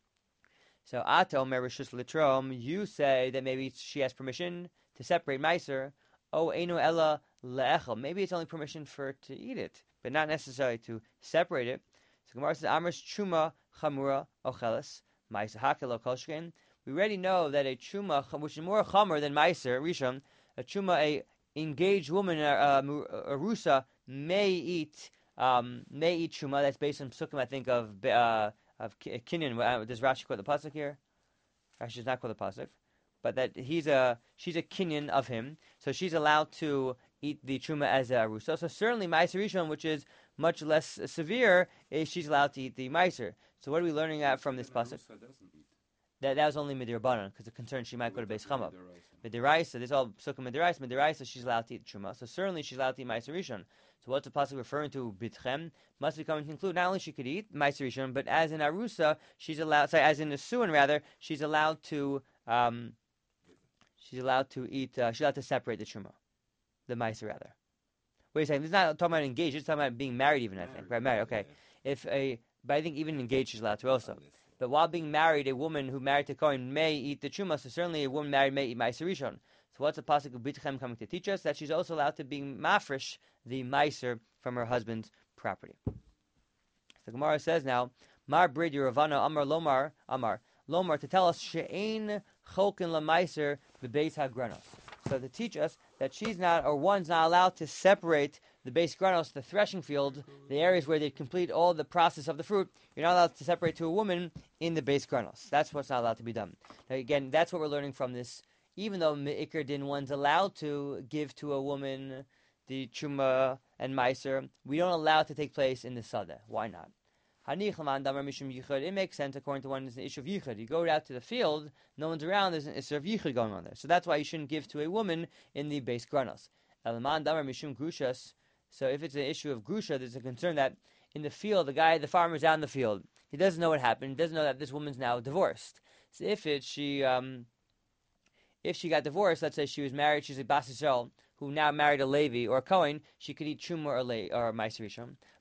So Ata omer rishus letrom, you say that maybe she has permission to separate ma'aser. Oh, einu ella le'echel. Maybe it's only permission for her to eat it, but not necessarily to separate it. So Gemara says, Amers chuma chamura ocheles ma'aser hakel okolshkein. We already know that a chuma, which is more chamur than ma'aser rishon, a chuma, a engaged woman, a, a, a rusa, may eat um, may eat chuma. That's based on psukim, I think, of uh, of kinyan. Does Rashi quote the pasuk here? Rashi does not quote the pasuk. But that he's a she's a kinyan of him, so she's allowed to eat the truma as a arusa. So certainly ma'aser rishon, which is much less severe, is she's allowed to eat the ma'aser. So what are we learning out from this pasuk? That that was only midirbanan, because the concern she might go to beis chama. Midiraisa, this is all psukim midiraisa. Midiraisa, she's allowed to eat truma. So certainly she's allowed to eat ma'aser rishon. So what's the pasuk referring to? Bitchem must be coming to include not only she could eat ma'aser rishon, but as in arusa, she's allowed. Sorry, as in the suan rather, she's allowed to. Um, She's allowed to eat. Uh, she's allowed to separate the truma, the ma'aser rather. Wait a second. This is not talking about engaged. It's talking about being married, even. I think right, married. Okay. If a, but I think even engaged, she's allowed to also. But while being married, a woman who married to Kohen may eat the truma. So certainly, a woman married may eat ma'aser rishon. So what's the pasuk of Bitchem coming to teach us? That she's also allowed to be mafresh the ma'aser from her husband's property. So Gemara says now, Mar Brid Yeravana Amar Lomar Amar Lomar to tell us she'ein cholkin lamaiser bebeis hagranos. So to teach us that she's not, or one's not allowed to separate the base granos, the threshing field, the areas where they complete all the process of the fruit. You're not allowed to separate to a woman in the base granos. That's what's not allowed to be done. Now again, that's what we're learning from this. Even though me'ikr din one's allowed to give to a woman the truma and meiser, we don't allow it to take place in the sadeh. Why not? It makes sense according to one is an issue of yichud. You go out to the field, no one's around, there's an issue of yichud going on there. So that's why you shouldn't give to a woman in the base granos. So if it's an issue of grusha, there's a concern that in the field, the guy, the farmer's out in the field, he doesn't know what happened, he doesn't know that this woman's now divorced. So if it, she, um, if she got divorced, let's say she was married, she's a Bas Yisrael, who now married a Levi or a Kohen, she could eat truma or, Le- or ma'aser rishon.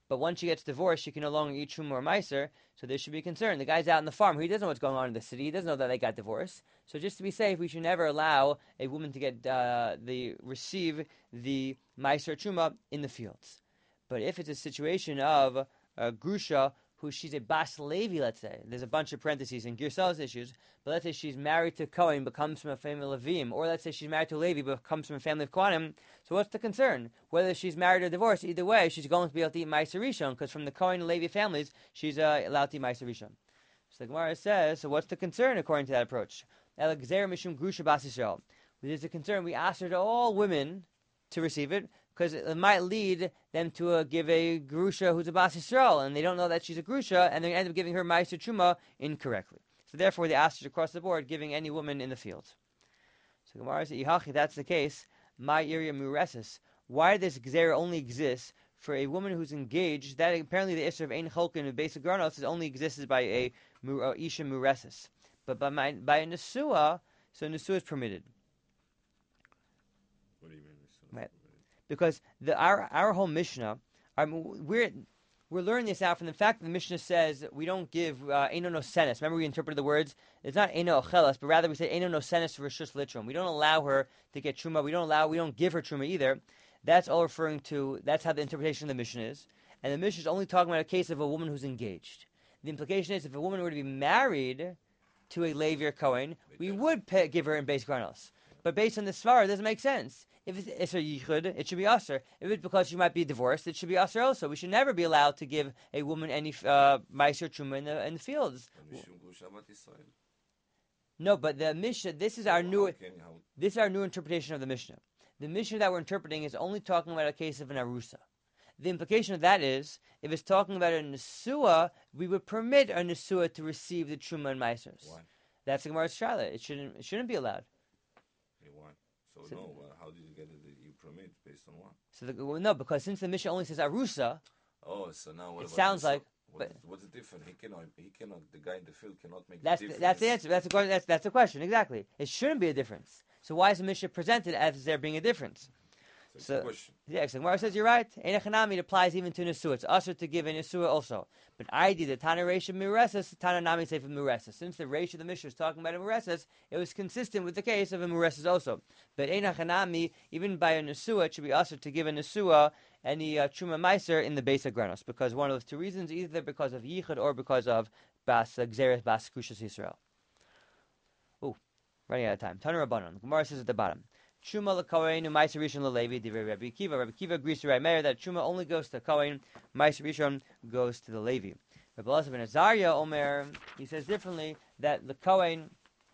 but once she gets divorced, she can no longer eat truma or meiser, so there should be concern. The guy's out in the farm, he doesn't know what's going on in the city, he doesn't know that they got divorced. So just to be safe, we should never allow a woman to get uh, the receive the meiser truma in the fields. But if it's a situation of a grusha, who she's a bas Levi, let's say, there's a bunch of parentheses in Girsa's issues, but let's say she's married to Cohen, but comes from a family of Levim, or let's say she's married to Levi, but comes from a family of Kohanim, so what's the concern? Whether she's married or divorced, either way, she's going to be able to eat Meiser Rishon, because from the Cohen and Levi families, she's uh, allowed to eat Meiser Rishon. So the Gemara says, so what's the concern according to that approach? Elexer Mishum Grusha Bas Yisrael. There's a concern, we asked her to all women to receive it, because it might lead them to uh, give a grusha who's a bas Yisrael, and they don't know that she's a grusha, and they end up giving her ma'aser truma incorrectly. So therefore, they asked her across the board, giving any woman in the field. So Gemara says, "Ihachi, that's the case. My area muresis. Why does gzera only exist for a woman who's engaged? That apparently the issue of ein cholkin and basic granos is only exists by a uh, isha muresis, but by my, by a nesua, so nesua is permitted."
What do you mean?
Right. Because the our our whole Mishnah, our, we're we're learning this out from the fact that the Mishnah says we don't give uh, Eino Nosenes. Remember we interpreted the words. It's not Eino Ochelas, but rather we say Eino Nosenes for Rishus Litrum. We don't allow her to get truma. We don't allow. We don't give her truma either. That's all referring to. That's how the interpretation of the Mishnah is. And the Mishnah is only talking about a case of a woman who's engaged. The implication is if a woman were to be married to a Levi or Kohen, we would pay, give her in base granos. But based on the Svara, it doesn't make sense. If it's, it's a yichud, it should be aser. If it's because she might be divorced, it should be aser also. We should never be allowed to give a woman any uh, meiser truma in the in the fields. No, but the Mishnah. This is our new. This is our new interpretation of the Mishnah. The Mishnah that we're interpreting is only talking about a case of an arusa. The implication of that is, if it's talking about a nesua, we would permit a nesua to receive the truma and meisers.
Why?
That's the Gemara's shaila. It shouldn't. It shouldn't be allowed.
Hey, why? So, so no. Well, how did you get it that you permit based on what?
So the, well, no, because since the Mishnah only says arusa.
Oh, so now what
it
about
sounds
the,
like.
What
but,
is, what's the difference? He cannot. He cannot. The guy in the field cannot make.
That's
the
the,
difference.
that's the answer. That's the that's that's the question exactly. It shouldn't be a difference. So why is the Mishnah presented as there being a difference?
So,
So,
question.
yeah, so Gemara says you're right. Ein Hanami, it applies even to Nesua. It's usher to give a Nesua also. But I did the Tana Reisha Mureses, Tana Nami say for Mureses. Since the Reisha of the Mishnah is talking about a Mureses, it was consistent with the case of a Mureses also. But Ein Hanami, even by a Nesua, it should be usher to give a Nesua any uh, Truma Meiser in the base of Granos. Because one of the two reasons, either because of Yichud or because of Bas uh, Gzeres Bas Kushas Yisrael. Ooh, running out of time. Tana Rabbanon. Gemara says at the bottom. Truma leKohen u'Meiser Rishon leLevi. Divrei Rabbi Akiva. Rabbi Akiva agrees to Rabbi Meir that Truma only goes to Kohen, Meiser Rishon goes to the Levi. Rabbi Elazar ben Azariah Omer, he says differently that the Kohen,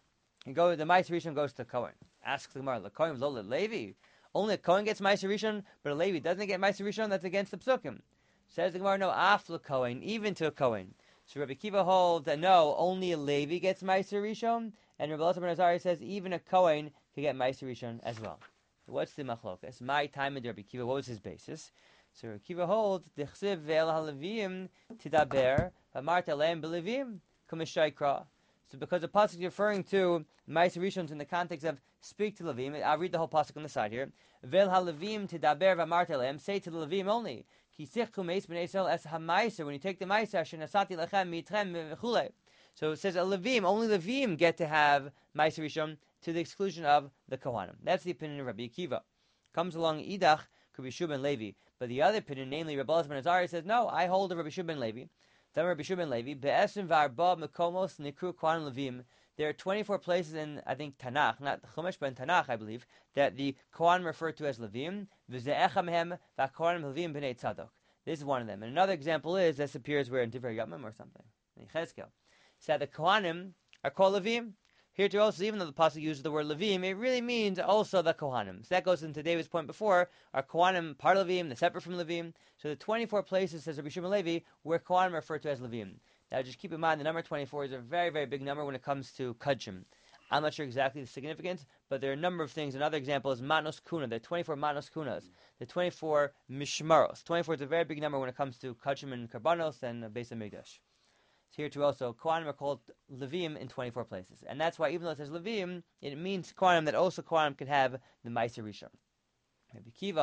go the Meiser Rishon goes to Kohen. Asks the Gemara, leKohen lo leLevi. Only a Kohen gets Meiser Rishon, but a Levi doesn't get Meiser Rishon. That's against the Psukim. Says the Gemara, no, af leKohen, even to a Kohen. So Rabbi Akiva holds that no, only a Levi gets Meiser Rishon, and Rabbi Elazar ben Azariah says even a Kohen to get Meiser Rishon as well. So what's the machlokas? My time in Rabbi Akiva, what was his basis? So Rabbi Akiva holds Dechsiv ve'el haLevim tidaber v'amart aleim b'Levim k'mishaykra. So because the pasuk is referring to Meiser Rishon in the context of speak to Levim, I'll read the whole pasuk on the side here. Ve'el haLevim tidaber v'amart aleim, say to the Levim only. Ki sichtu meis b'nei Yisrael es haMeiser, when you take the Meiser shenasati lechem mitchem v'chulei. So it says a Levim, only Levim get to have Meiser Rishon, to the exclusion of the Kohanim. That's the opinion of Rabbi Akiva. Comes along Idach, Rabbi Shua ben Levi. But the other opinion, namely Rabbi Elazar ben Azariah, says, no, I hold of Rabbi Shua ben Levi. Then Rabbi Shua ben Levi, Be'esim v'arba mekomos nikru Kohanim Levim. There are twenty-four places in, I think, Tanakh, not Chumash, but in Tanakh, I believe, that the Kohanim refer to as Levim. V'ze'echam hem v'kohanim Levim b'nei tzadok. This is one of them. And another example is, this appears where in Divrei Yamim or something, in Chezkel. So the Kohanim are called Levim. Here too also, even though the pasuk uses the word Levim, it really means also the Kohanim. So that goes into David's point before. Are Kohanim part of Levim, they're separate from Levim? So the twenty-four places, says Rabbi Shimon Levi, where Kohanim are referred to as Levim. Now just keep in mind, the number twenty-four is a very, very big number when it comes to Kudshim. I'm not sure exactly the significance, but there are a number of things. Another example is Manos Kuna. There are twenty-four Manos Kunas. There are twenty-four Mishmaros. twenty-four is a very big number when it comes to Kudshim and Karbanos and Beis HaMikdash. Here too also, Kohanim are called Levim in twenty-four places. And that's why even though it says Levim, it means Kohanim that also Kohanim can have the Meiser Rishon. Rabbi Akiva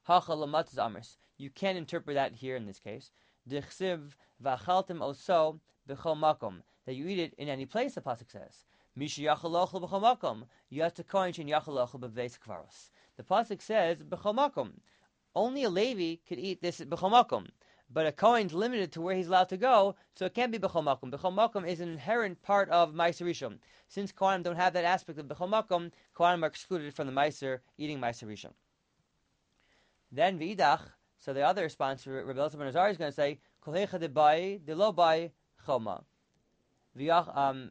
Hacha lamatzes amris. You can interpret that here in this case. Dichsiv v'achaltem oso b'chol makom. That you eat it in any place, the pasuk says. Misha yachal ochel b'chol makom. You have to kohen shen yachal ochel b'veis kvaros. The pasuk says b'chol makom. Only a Levi could eat this b'chol makom. But a Kohen's limited to where he's allowed to go, so it can't be B'chol Makom. B'chol Makom is an inherent part of Meiser Rishon. Since Kohanim don't have that aspect of B'chol Makom, Kohanim are excluded from the Meiser, eating Meiser Rishon. Then V'idach, so the other response, Rabbi Elazar ben Azariah is going to say, Kol hecha debai, de lo bai choma. V'yach, um,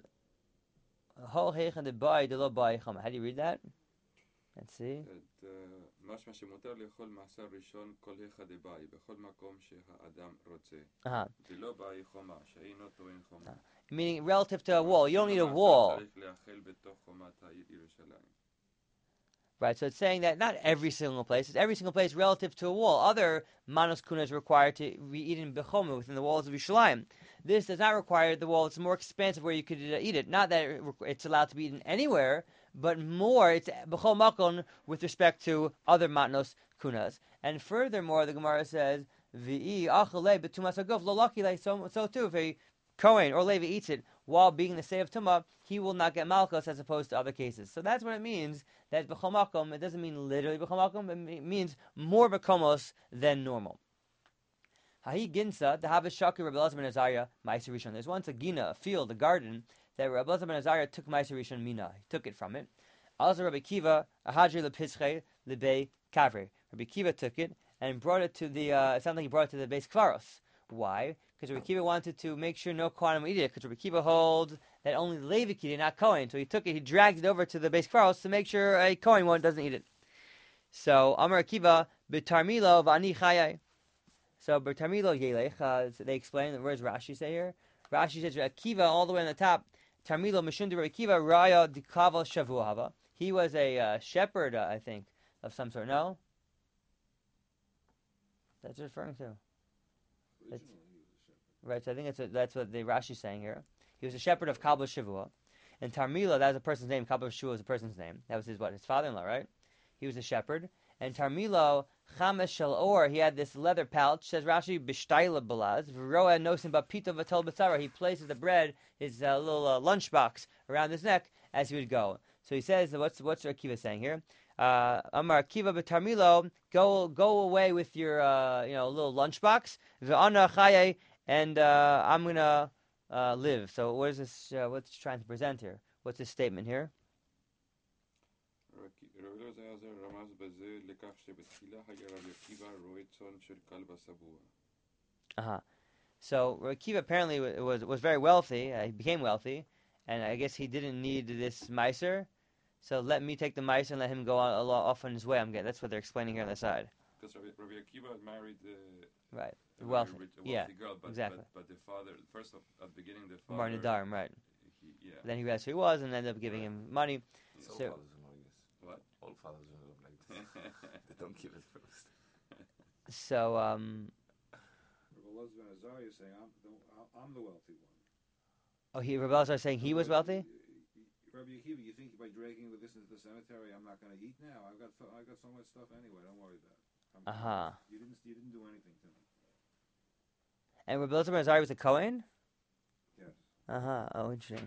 Hol hecha debai, de lo bai choma. How do you read that? Let's see.
משמע שמותר לאכול מעשר ראשון כל אחד דבאי בכל מקום שהאדם רוצה.
Uh-huh.
דלא באי חומה, שאינו טוען חומה.
Meaning relative to a wall. You don't need a wall.
צריך לאכול בתוך חומת העיר ירושלים.
Right, so it's saying that not every single place, it's every single place relative to a wall. Other manos kuna is required to be eaten bechoma within the walls of Yerushalayim. This does not require the wall. It's more expansive where you could uh, eat it. Not that it, it's allowed to be eaten anywhere, but more it's bechol makon with respect to other matnos kunas. And furthermore, the Gemara says, "V'i achale betumas haguf lo lakile." So, so too, if a Kohen or Levi eats it while being in the state of tumah, he will not get malchus as opposed to other cases. So that's what it means. That b'chol makom, it doesn't mean literally b'chol makom, it means more b'komos than normal. Hahi ginsa, the Havish Shakir Rabbi Elazar ben Azariah, Ma'aser Rishon. There's once a gina, a field, a garden, that Rabbi Elazar ben Azariah took Ma'aser Rishon mina. He took it from it. Also Rabbi Kiva, ahadri lepische lebei kavre. Rabbi Kiva took it and brought it to the, uh, it sounded like he brought it to the base Kvaros. Why? Because Rabbi Kiva wanted to make sure no Kohanim would eat it, because Rabbi Kiva holds that only the Levi could eat it, not Kohen. So he took it, he dragged it over to the base Kvaros to make sure a Kohen one doesn't eat it. So, Amar Akiva, b'tarmilo v'ani chayai. So, b'tarmilo yelech, uh, so they explain, where does Rashi say here? Rashi says, Akiva, all the way on the top, tarmilo mishundu Rabbi Kiva, raya dikaval shavuahava. He was a uh, shepherd, uh, I think, of some sort. No? That's what it's referring to. That's, right, so I think that's what, that's what the Rashi is saying here. He was a shepherd of Kabbalah Shavua. And Tarmila, that was a person's name. Kabbalah Shavua was a person's name. That was his what? His father-in-law, right? He was a shepherd. And Tarmilo, Chamesh Shel Or, he had this leather pouch, says Rashi, B'shtayla Balaz, V'roa Nosim Bapito V'tol B'tzara. He places the bread, his uh, little uh, lunchbox, around his neck as he would go. So he says, what's what's Akiva saying here? Uh, Amar Akiva b'tarmilo, go go away with your uh, you know little lunchbox. V'ana chaye, and uh, I'm gonna uh, live. So what is this? Uh, what's trying to present here? What's his statement here? Uh huh. So Akiva apparently was was very wealthy. Uh, he became wealthy, and I guess he didn't need this meiser. So let me take the mice and let him go on, a lot off on his way. I'm getting, that's what they're explaining here on the side.
Because Rabbi, Rabbi Akiva married uh,
right,
a
wealthy,
rich, a wealthy
yeah,
girl, but,
exactly.
But, but the father, first of, at the beginning, the
Mar
father.
Nadarim, right?
He, yeah.
Then he realized who he was and ended up giving him money.
So,
So-
fathers are like this.
What?
All fathers are like this. They don't give it first.
So, um,
Rabbi Elazar ben Azariah is saying, I'm the, I'm the wealthy one.
oh, he Rabbi Elazar saying he was wealthy.
Rabbi Akiva, you think by dragging with this into the cemetery, I'm not going to eat now? I've got I got so much stuff anyway. Don't worry about it.
Uh huh.
You didn't you didn't do anything to me.
And Rabbi Elazar ben Azariah was a Kohen.
Yes.
Uh huh. Oh, interesting.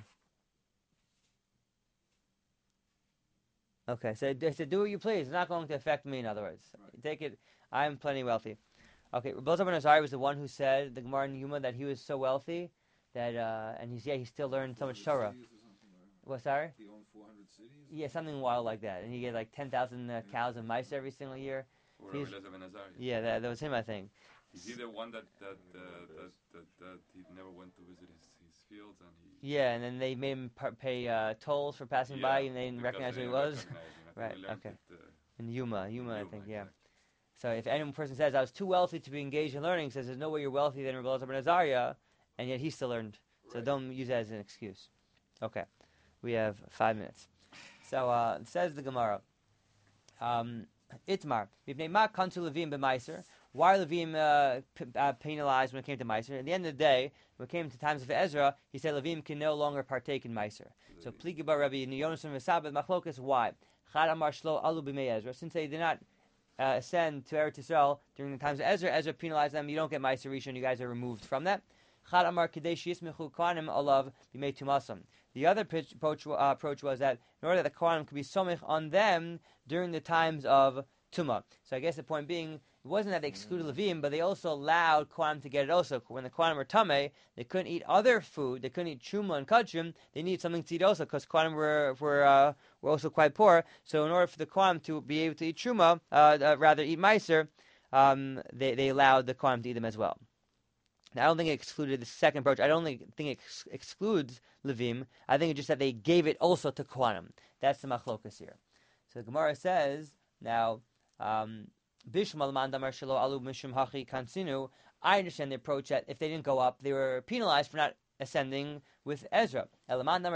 Okay, so they said, do what you please. It's not going to affect me, in other words.
Right.
Take it, I'm plenty wealthy. Okay, Rabbi Elazar ben Azariah was the one who said, the Gemara in Yuma, that he was so wealthy, that, uh, and he's, yeah, he still learned so much Torah.
Cities or something, right?
What, sorry?
He owned four hundred cities?
Yeah, something wild like that. And he get like ten thousand uh, cows and mice every single year.
Or
He's-
Rabbi Elazar ben Azariah.
Yeah, that, that was him, I think.
Is he the one that that, uh, that that that he never went to visit his, his fields and he?
Yeah, and then they made him par- pay uh, tolls for passing by, and they didn't
because
recognize who
they
he
didn't
was.
recognize him. I think
Right,
we learned
okay.
it, uh,
In Yuma, Yuma, I
Yuma,
think, yeah.
exactly.
So if any person says, I was too wealthy to be engaged in learning, says there's no way you're wealthy than Rabbi Elazar ben Azariah, and yet he still learned. So
Right.
don't use that as an excuse. Okay, we have five minutes. So uh, it says the Gemara, um, Itmar, Mipnei ma kantu Levim b'maiser. Why are Levim uh, p- uh, penalized when it came to Meiser? At the end of the day, when it came to times of Ezra, he said Levim can no longer partake in Meiser. So Pligiba Rabbi Yonasan V'Sabbat Machlokas, why? Chad Amar Shlo Alu B'mei Ezra, since they did not uh, ascend to Eretz Yisrael during the times of Ezra, Ezra penalized them. You don't get Ma'aser Rishon. You guys are removed from that. Chad Amar Kadesh Yismechu Kohanim Olav B'mei Tumasam. The other approach, uh, approach was that in order that the Kohanim could be somich on them during the times of Tumah. So I guess the point being, it wasn't that they excluded Levim, but they also allowed Kohanim to get it also. When the Kohanim were Tameh, they couldn't eat other food. They couldn't eat Truma and Kachim. They needed something to eat also, because Kohanim were were, uh, were also quite poor. So in order for the Kohanim to be able to eat Truma, uh, uh, rather eat Meiser, um, they, they allowed the Kohanim to eat them as well. Now, I don't think it excluded the second approach. I don't think it ex- excludes Levim. I think it's just that they gave it also to Kohanim. That's the machlokas here. So the Gemara says, now, um, I understand the approach that if they didn't go up, they were penalized for not ascending with Ezra. Doesn't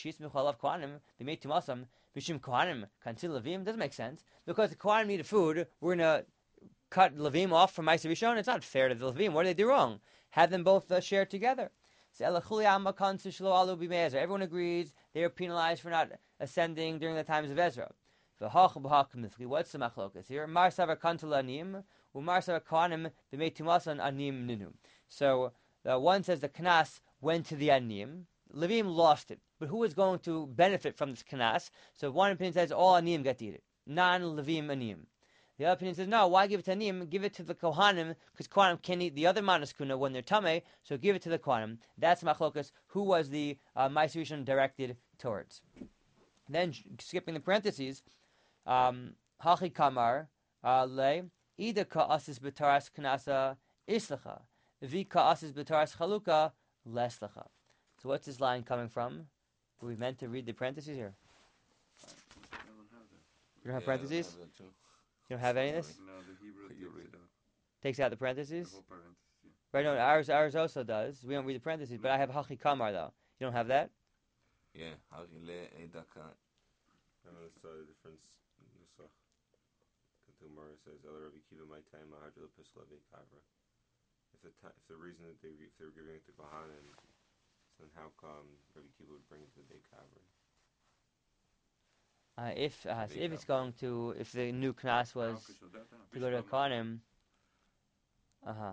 make sense. Because the Kohanim needed food, we're going to cut Levim off from Ma'aser Rishon. It's not fair to the Levim. What did they do wrong? Have them both uh, share together. Everyone agrees they were penalized for not ascending during the times of Ezra. What's the machlokas here? Mar savar kantula anim, umar savar kohanim b'mei tumasan anim ninu. So the one says the knas went to the anim. Levim lost it, but who is going to benefit from this knas? So one opinion says all anim get to eat it, non-levim anim. The other opinion says no. Why give it to anim? Give it to the kohanim, because kohanim can eat the other manas kuna when they're tameh. So give it to the kohanim. That's machlokas. Who was the uh, Ma'aser Rishon directed towards? Then skipping the parentheses. Um, Hachi kamar le ida ka'asis b'taras knasa islacha vi ka'asis b'taras chaluka leslacha. So what's this line coming from? Were we meant to read the parentheses here?
I don't have that.
You don't have
Yeah,
parentheses?
I have that too.
You don't have any of this?
No, the Hebrew
You
takes
read.
it out.
Takes out the
The
parentheses?
whole parenthesis, yeah.
Right, no, ours ours also does. We don't read the parentheses, but I have Hachi kamar though. You don't have that?
Yeah, Hari le edaka.
I don't know the difference. Nusach. The Gemara says, "El Rabbi Kiva my time mahadra l'pisla ve'kavra." If the ti- if the reason that they if they were giving it to Kohanim, then how come Rabbi Kiva would bring it to the Kavra?
Uh, if uh, so if it's going to if the new knas was to go to Kohanim. Uh huh.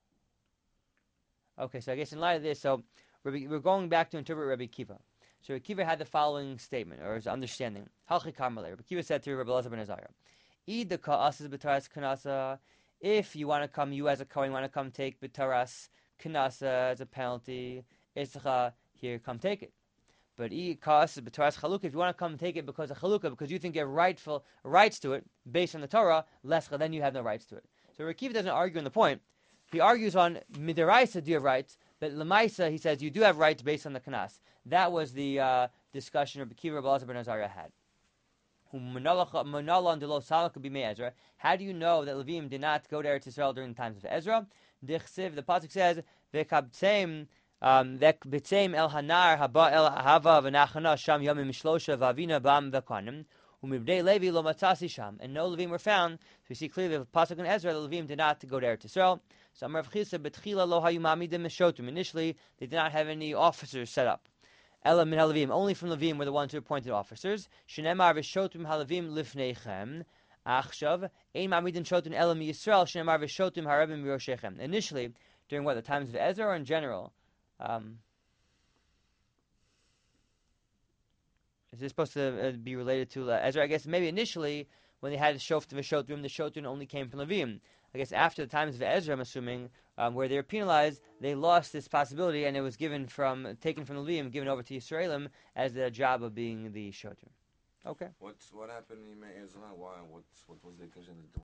Okay, so I guess in light of this, so Rabbi, we're going back to interpret Rabbi Kiva. So Rabbi Kiva had the following statement, or his understanding. Halchi Karmelei. Rabbi Kiva said to Rabbi Elazar ben Azariah, "Eid the ka'asas b'taras kanasa. If you want to come, you as a Kohen want to come take b'taras kanasa as a penalty, Ischa, here, come take it. But eid ka'asas b'taras chalukah. If you want to come take it because of chalukah, because you think you have rightful rights to it based on the Torah, lescha, then you have no rights to it. So Rabbi Kiva doesn't argue on the point. He argues on midiraisa, do you have rights? But lemaisa, he says you do have rights based on the kanas. That was the uh, discussion Rabbi Kiva Rabbi Elazar ben Azariah had. How do you know that Levim did not go to Eretz Yisrael during the times of Ezra? The pasuk says, "Vekabtseim vekabtseim el hanar haba el hava v'nachana sham yomim shlosha v'avina bam v'kohanim umibdei Levi lo matzasi sham." And no Levim were found. So we see clearly the pasuk in Ezra, the Levim did not go to Eretz Yisrael. So Amar Chisa betchila lo hayu mamidim mishotim. Initially, they did not have any officers set up. Ela min haLevim, only from Levim were the ones who appointed officers. Shenemar v'shotim haLevim lifneichem. Achshav ein mamidim shotim ela mi Yisrael. Shenemar v'shotim harabim miroshechem. Initially, during what, the times of Ezra or in general? Um, is this supposed to uh, be related to uh, Ezra? I guess maybe initially when they had shoftim v'shotim, the shotim only came from Levim. I guess after the times of Ezra, I'm assuming, um, where they were penalized, they lost this possibility, and it was given from taken from the Levim, given over to Yisraelim as the job of being the shotim. Okay.
What's what happened in Ezra? Why? What what was the occasion?